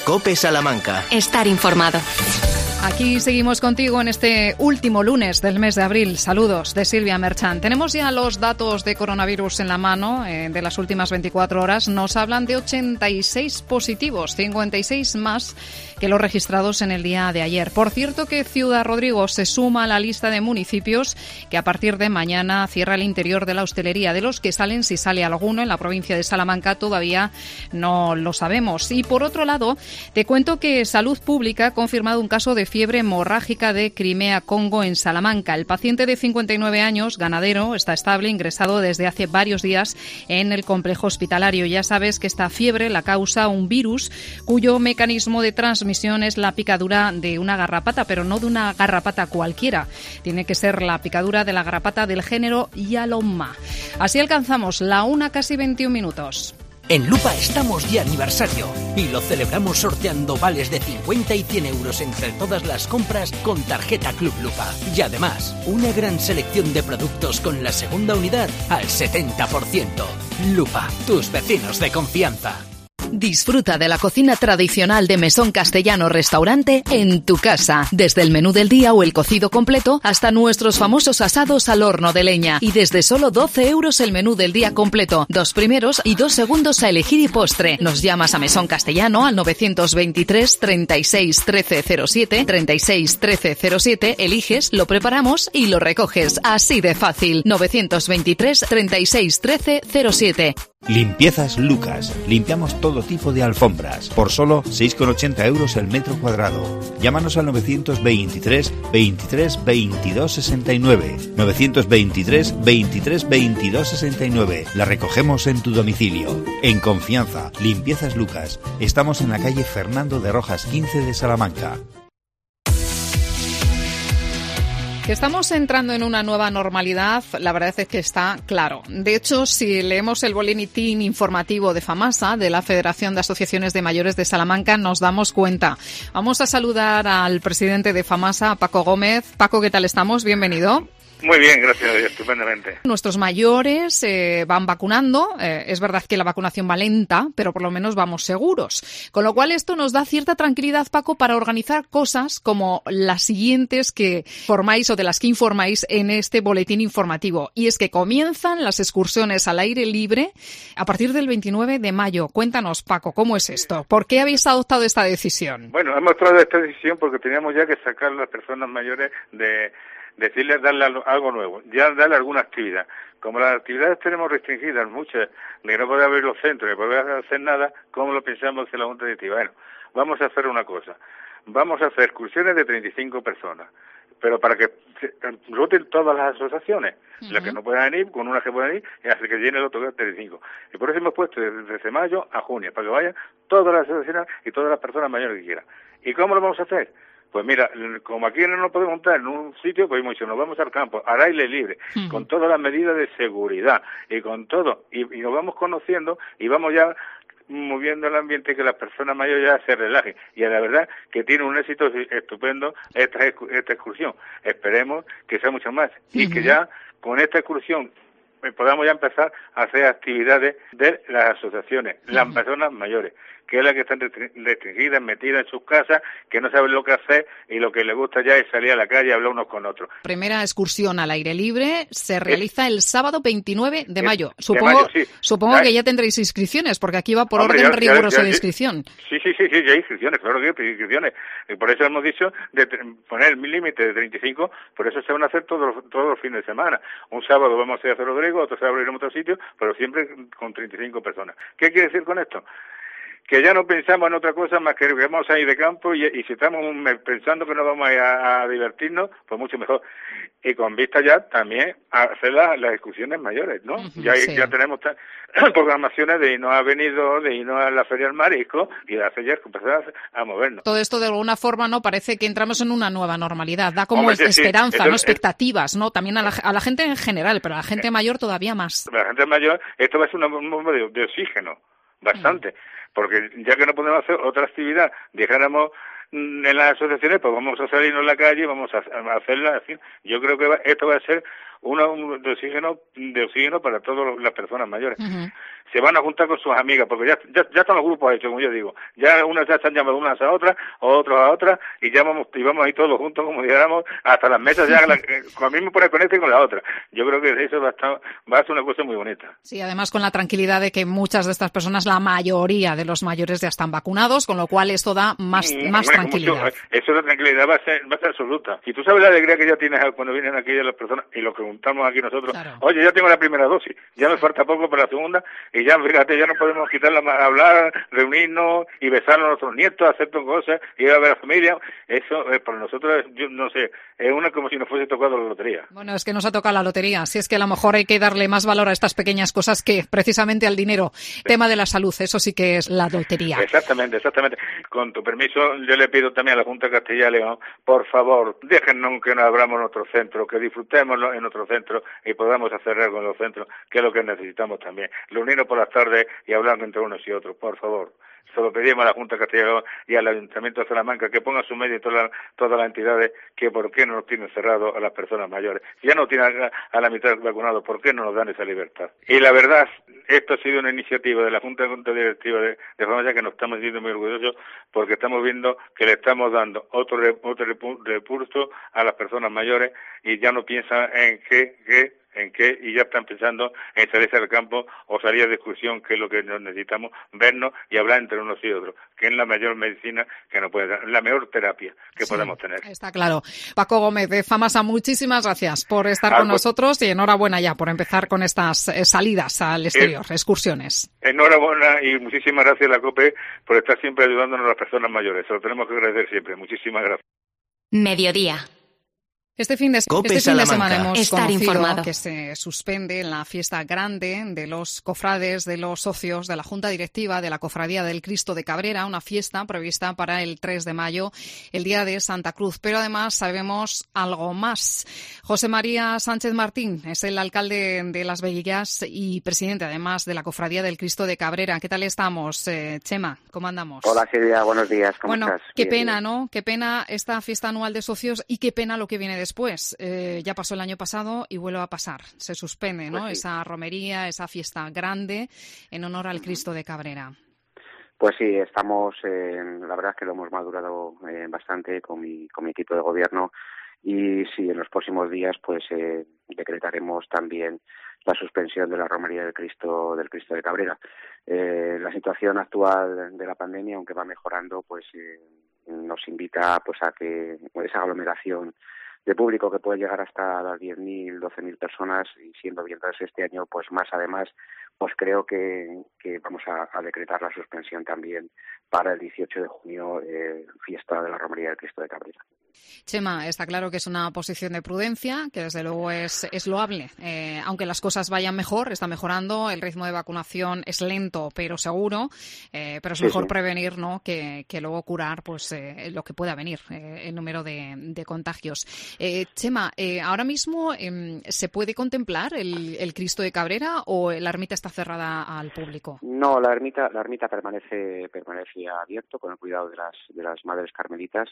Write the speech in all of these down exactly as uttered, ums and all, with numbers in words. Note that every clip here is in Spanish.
COPE Salamanca. Estar informado. Aquí seguimos contigo en este último lunes del mes de abril. Saludos de Silvia Merchant. Tenemos ya los datos de coronavirus en la mano eh, de las últimas veinticuatro horas. Nos hablan de ochenta y seis positivos, cincuenta y seis más que los registrados en el día de ayer. Por cierto que Ciudad Rodrigo se suma a la lista de municipios que a partir de mañana cierra el interior de la hostelería. De los que salen, si sale alguno en la provincia de Salamanca, todavía no lo sabemos. Y por otro lado, te cuento que Salud Pública ha confirmado un caso de fiebre hemorrágica de Crimea-Congo en Salamanca. El paciente de cincuenta y nueve años, ganadero, está estable, ingresado desde hace varios días en el complejo hospitalario. Ya sabes que esta fiebre la causa un virus cuyo mecanismo de transmisión es la picadura de una garrapata, pero no de una garrapata cualquiera. Tiene que ser la picadura de la garrapata del género Yaloma. Así alcanzamos la una, casi veintiún minutos. En Lupa estamos de aniversario y lo celebramos sorteando vales de cincuenta y cien euros entre todas las compras con tarjeta Club Lupa. Y además, una gran selección de productos con la segunda unidad al setenta por ciento. Lupa, tus vecinos de confianza. Disfruta de la cocina tradicional de Mesón Castellano Restaurante en tu casa. Desde el menú del día o el cocido completo hasta nuestros famosos asados al horno de leña. Y desde solo doce euros el menú del día completo. Dos primeros y dos segundos a elegir y postre. Nos llamas a Mesón Castellano al novecientos veintitrés, treinta y seis, trece cero siete, treinta y seis, trece cero siete. Eliges, lo preparamos y lo recoges. Así de fácil. novecientos veintitrés, treinta y seis, trece cero siete. Limpiezas Lucas. Limpiamos todo tipo de alfombras por solo seis con ochenta euros el metro cuadrado. Llámanos al novecientos veintitrés, veintitrés, veintidós, sesenta y nueve. novecientos veintitrés, veintitrés, veintidós, sesenta y nueve. La recogemos en tu domicilio. En confianza. Limpiezas Lucas. Estamos en la calle Fernando de Rojas quince de Salamanca. Que estamos entrando en una nueva normalidad, la verdad es que está claro. De hecho, si leemos el boletín informativo de FAMASA, de la Federación de Asociaciones de Mayores de Salamanca, nos damos cuenta. Vamos a saludar al presidente de FAMASA, Paco Gómez. Paco, ¿qué tal estamos? Bienvenido. Muy bien, gracias, estupendamente. Nuestros mayores eh, van vacunando. Eh, es verdad que la vacunación va lenta, pero por lo menos vamos seguros. Con lo cual esto nos da cierta tranquilidad, Paco, para organizar cosas como las siguientes que formáis o de las que informáis en este boletín informativo. Y es que comienzan las excursiones al aire libre a partir del veintinueve de mayo. Cuéntanos, Paco, ¿cómo es esto? ¿Por qué habéis adoptado esta decisión? Bueno, hemos tomado esta decisión porque teníamos ya que sacar a las personas mayores de... decirles darle algo nuevo, ya darle alguna actividad. Como las actividades tenemos restringidas, muchas, de no poder abrir los centros, de poder hacer nada, ¿cómo lo pensamos en la Junta Directiva? Bueno, vamos a hacer una cosa, vamos a hacer excursiones de treinta y cinco personas, pero para que roten todas las asociaciones, uh-huh. las que no puedan ir, con unas que puedan ir, y hasta que llene el otro de treinta y cinco. Y por eso hemos puesto desde mayo a junio, para que vayan todas las asociaciones y todas las personas mayores que quieran. ¿Y cómo lo vamos a hacer? Pues mira, como aquí no nos podemos montar en un sitio, pues hemos dicho, nos vamos al campo, al aire libre, uh-huh. con todas las medidas de seguridad y con todo, y, y nos vamos conociendo y vamos ya moviendo el ambiente, que las personas mayores ya se relajen. Y la verdad que tiene un éxito estupendo esta, esta excursión. Esperemos que sea mucho más uh-huh. y que ya con esta excursión podamos ya empezar a hacer actividades de las asociaciones, uh-huh. las personas mayores, que es la que están restringidas, metidas en sus casas, que no saben lo que hacer y lo que les gusta ya es salir a la calle y hablar unos con otros. Primera excursión al aire libre se realiza es, el sábado veintinueve de mayo. De Supongo, mayo, sí. supongo ya, que ya tendréis inscripciones, porque aquí va por hombre, orden ya, riguroso ya, ya, de inscripción. Sí, sí, sí, sí, ya hay inscripciones, claro que hay inscripciones. Y por eso hemos dicho de poner el límite de treinta y cinco, por eso se van a hacer todos los, todos los fines de semana. Un sábado vamos a ir a Ciudad Rodrigo, otro sábado iremos a otro sitio, pero siempre con treinta y cinco personas. ¿Qué quiere decir con esto? Que ya no pensamos en otra cosa más que que vamos a ir de campo y, y si estamos pensando que no vamos a ir a, a divertirnos, pues mucho mejor. Y con vista ya también a hacer la, las excursiones mayores, ¿no? Uh-huh, ya sí. ya tenemos ta- programaciones de irnos a Benidorm, de irnos a la Feria del Marisco y de hacer ya empezar a, a movernos. Todo esto de alguna forma no parece que entramos en una nueva normalidad, da como Hombre, es, sí, esperanza, sí. no Eso, expectativas, ¿no? También a la, a la gente en general, pero a la gente mayor todavía más. La gente mayor, esto va a ser una bomba de, de oxígeno, bastante. Uh-huh. Porque ya que no podemos hacer otra actividad, dijéramos en las asociaciones, pues vamos a salirnos a la calle, vamos a, a hacerla. En fin, yo creo que va, esto va a ser una, un de oxígeno de oxígeno para todas las personas mayores. Uh-huh. se van a juntar con sus amigas, porque ya, ya, ya están los grupos hechos, como yo digo. Ya unas ya están llamadas unas a otras, otros a otras, y ya vamos, y vamos ahí todos juntos, como dijéramos, hasta las mesas ya, la, con el mismo pone con este y con la otra. Yo creo que eso va a, estar, va a ser una cosa muy bonita. Sí, además con la tranquilidad de que muchas de estas personas, la mayoría de los mayores ya están vacunados, con lo cual esto da más, mm, más bueno, tranquilidad. Mucho, eso de tranquilidad va a ser, va a ser absoluta. Y tú sabes la alegría que ya tienes cuando vienen aquí las personas, y lo que juntamos aquí nosotros, claro. Oye, ya tengo la primera dosis, ya me falta poco para la segunda, y ya, fíjate, ya no podemos quitarla más, hablar, reunirnos y besarnos a nuestros nietos, hacer cosas, ir a ver a la familia. Eso, eh, para nosotros, yo no sé, es una como si nos fuese tocado la lotería. Bueno, es que nos ha tocado la lotería. Si es que a lo mejor hay que darle más valor a estas pequeñas cosas que precisamente al dinero. Tema de la salud, eso sí que es la lotería. Exactamente, exactamente. Con tu permiso, yo le pido también a la Junta de Castilla y León, por favor, déjennos que nos abramos nuestro centro, que disfrutemos en nuestro centro y podamos hacer algo en los centros, que es lo que necesitamos también. Reunirnos por las tardes y hablar entre unos y otros, por favor. Se lo pedimos a la Junta de Castilla y León y al Ayuntamiento de Salamanca que pongan su medio y todas las, todas las entidades que por qué no nos tienen cerrados a las personas mayores. Si ya no tienen a, a la mitad vacunados, ¿por qué no nos dan esa libertad? Y la verdad, esto ha sido una iniciativa de la Junta de Directiva de, de Farmacia que nos estamos sintiendo muy orgullosos porque estamos viendo que le estamos dando otro, otro repulso a las personas mayores y ya no piensan en qué, qué en qué, y ya están pensando en salirse al campo o salir de excursión, que es lo que necesitamos, vernos y hablar entre unos y otros, que es la mayor medicina que nos puede dar, la mejor terapia que sí, podemos tener. Está claro. Paco Gómez de FAMASA, muchísimas gracias por estar Algo. con nosotros y enhorabuena ya por empezar con estas eh, salidas al exterior, eh, excursiones. Enhorabuena y muchísimas gracias a la COPE por estar siempre ayudándonos a las personas mayores. Se lo tenemos que agradecer siempre. Muchísimas gracias. Mediodía. Este fin de, este fin de semana hemos Estar conocido informado. que se suspende la fiesta grande de los cofrades, de los socios de la Junta Directiva de la Cofradía del Cristo de Cabrera, una fiesta prevista para el tres de mayo, el día de Santa Cruz. Pero además sabemos algo más. José María Sánchez Martín es el alcalde de Las Veguillas y presidente además de la Cofradía del Cristo de Cabrera. ¿Qué tal estamos, eh, Chema? ¿Cómo andamos? Hola Silvia, buenos días. ¿Cómo bueno, estás? qué Bien, pena, bien. ¿no? Qué pena esta fiesta anual de socios y qué pena lo que viene después. Eh, ya pasó el año pasado y vuelve a pasar. Se suspende, ¿no? Pues sí. Esa romería, esa fiesta grande en honor al Cristo de Cabrera. Pues sí, estamos, eh, la verdad es que lo hemos madurado eh, bastante con mi, con mi equipo de gobierno y sí, en los próximos días pues eh, decretaremos también la suspensión de la romería del Cristo del Cristo de Cabrera. Eh, la situación actual de la pandemia, aunque va mejorando, pues eh, nos invita pues a que esa aglomeración de público que puede llegar hasta las diez mil, doce mil personas y siendo viernes este año pues más además, pues creo que, que vamos a, a decretar la suspensión también para el dieciocho de junio, eh, fiesta de la romería del Cristo de Cabrera. Chema, está claro que es una posición de prudencia, que desde luego es, es loable. Eh, aunque las cosas vayan mejor, está mejorando, el ritmo de vacunación es lento pero seguro, eh, pero es sí, mejor sí. prevenir, ¿no? que, que luego curar pues eh, lo que pueda venir, eh, el número de, de contagios. Eh, Chema, eh, ahora mismo eh, ¿se puede contemplar el, el Cristo de Cabrera o la ermita está cerrada al público? No, la ermita, la ermita permanece, permanece abierto con el cuidado de las, de las madres carmelitas.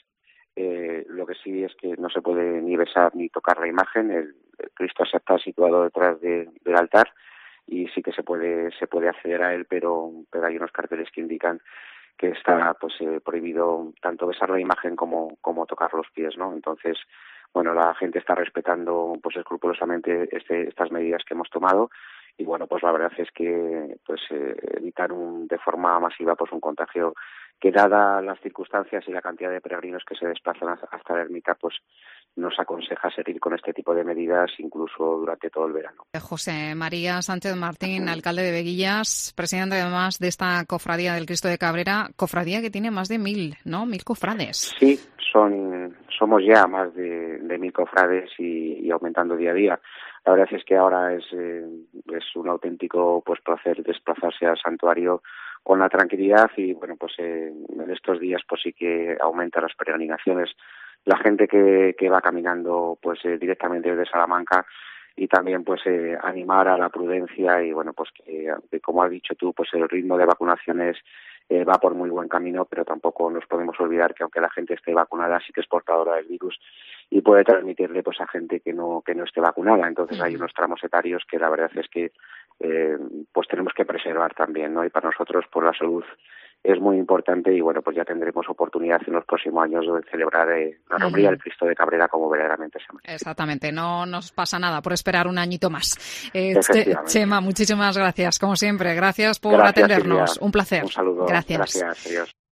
Eh, lo que sí es que no se puede ni besar ni tocar la imagen. El, el Cristo está situado detrás de, del altar y sí que se puede se puede acceder a él, pero, pero hay unos carteles que indican que está pues eh, prohibido tanto besar la imagen como como tocar los pies, ¿no? Entonces, bueno, la gente está respetando pues escrupulosamente este, estas medidas que hemos tomado. Y bueno, pues la verdad es que pues eh, evitar un, de forma masiva pues un contagio que, dada las circunstancias y la cantidad de peregrinos que se desplazan hasta la ermita, pues nos aconseja seguir con este tipo de medidas incluso durante todo el verano. José María Sánchez Martín, alcalde de Veguillas, presidente además de esta cofradía del Cristo de Cabrera, cofradía que tiene más de mil, ¿no? Mil cofrades. Sí, son somos ya más de, de mil cofrades y, y aumentando día a día. La verdad es que ahora es, eh, es un auténtico pues placer desplazarse al santuario con la tranquilidad y bueno pues eh, en estos días pues sí que aumentan las peregrinaciones, la gente que, que va caminando pues eh, directamente desde Salamanca y también pues eh, animar a la prudencia y bueno pues que, que como has dicho tú pues el ritmo de vacunaciones eh, va por muy buen camino, pero tampoco nos podemos olvidar que aunque la gente esté vacunada sí que es portadora del virus y puede transmitirle pues a gente que no que no esté vacunada. Entonces hay unos tramos etarios que la verdad es que eh, pues tenemos que preservar también, ¿no? Y para nosotros por la salud es muy importante y bueno, pues ya tendremos oportunidad en los próximos años de celebrar eh, la romería del Cristo de Cabrera como verdaderamente se merece. Exactamente, no nos pasa nada por esperar un añito más. Eh, Chema, muchísimas gracias, como siempre. Gracias por gracias, atendernos. Silvia. Un placer. Un saludo. Gracias. Gracias. Adiós.